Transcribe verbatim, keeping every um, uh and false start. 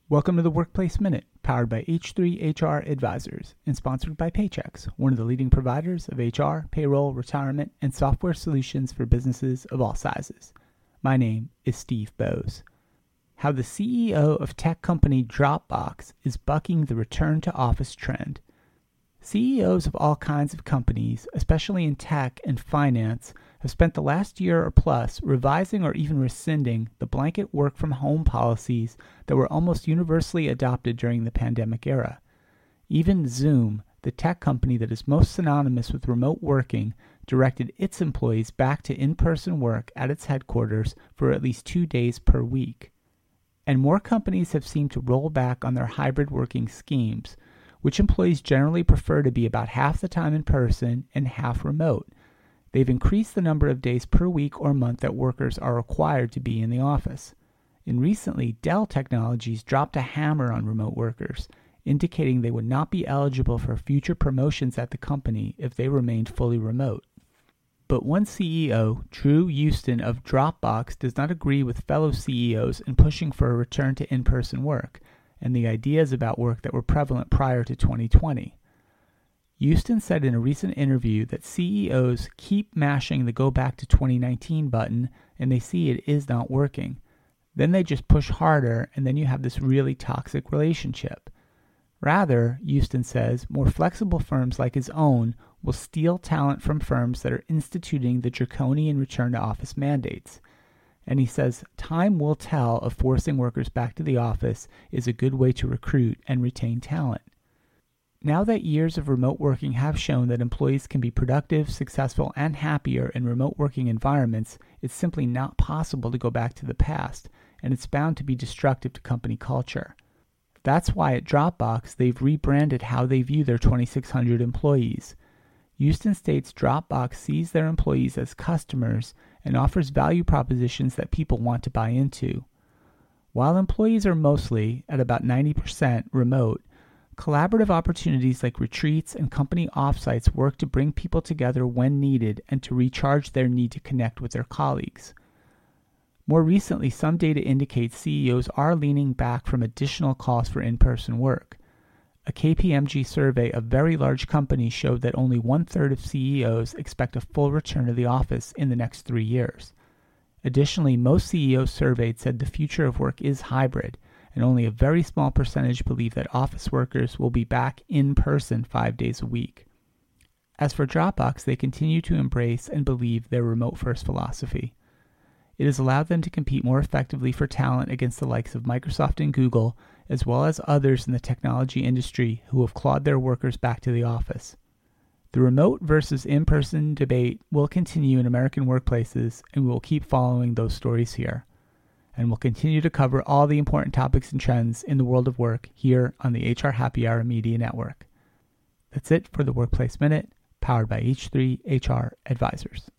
Welcome to the Workplace Minute, powered by H three H R Advisors and sponsored by Paychex, one of the leading providers of H R, payroll, retirement, and software solutions for businesses of all sizes. My name is Steve Bose. How the C E O of tech company Dropbox is bucking the return to office trend. C E Os of all kinds of companies, especially in tech and finance, have spent the last year or plus revising or even rescinding the blanket work-from-home policies that were almost universally adopted during the pandemic era. Even Zoom, the tech company that is most synonymous with remote working, directed its employees back to in-person work at its headquarters for at least two days per week. And more companies have seemed to roll back on their hybrid working schemes, which employees generally prefer to be about half the time in person and half remote. They've increased the number of days per week or month that workers are required to be in the office. And recently, Dell Technologies dropped a hammer on remote workers, indicating they would not be eligible for future promotions at the company if they remained fully remote. But one C E O, Drew Houston of Dropbox, does not agree with fellow C E Os in pushing for a return to in-person work and the ideas about work that were prevalent prior to twenty twenty. Houston said in a recent interview that C E Os keep mashing the go back to twenty nineteen button and they see it is not working. Then they just push harder and then you have this really toxic relationship. Rather, Houston says, more flexible firms like his own will steal talent from firms that are instituting the draconian return to office mandates. And he says time will tell if forcing workers back to the office is a good way to recruit and retain talent. Now that years of remote working have shown that employees can be productive, successful, and happier in remote working environments, it's simply not possible to go back to the past, and it's bound to be destructive to company culture. That's why at Dropbox, they've rebranded how they view their twenty-six hundred employees. Houston states Dropbox sees their employees as customers and offers value propositions that people want to buy into. While employees are mostly, at about ninety percent, remote, collaborative opportunities like retreats and company offsites work to bring people together when needed and to recharge their need to connect with their colleagues. More recently, some data indicates C E Os are leaning back from additional calls for in-person work. A K P M G survey of very large companies showed that only one-third of C E Os expect a full return to the office in the next three years. Additionally, most C E Os surveyed said the future of work is hybrid, and only a very small percentage believe that office workers will be back in person five days a week. As for Dropbox, they continue to embrace and believe their remote-first philosophy. It has allowed them to compete more effectively for talent against the likes of Microsoft and Google, as well as others in the technology industry who have clawed their workers back to the office. The remote versus in-person debate will continue in American workplaces, and we will keep following those stories here. And we'll continue to cover all the important topics and trends in the world of work here on the H R Happy Hour Media Network. That's it for the Workplace Minute, powered by H three H R Advisors.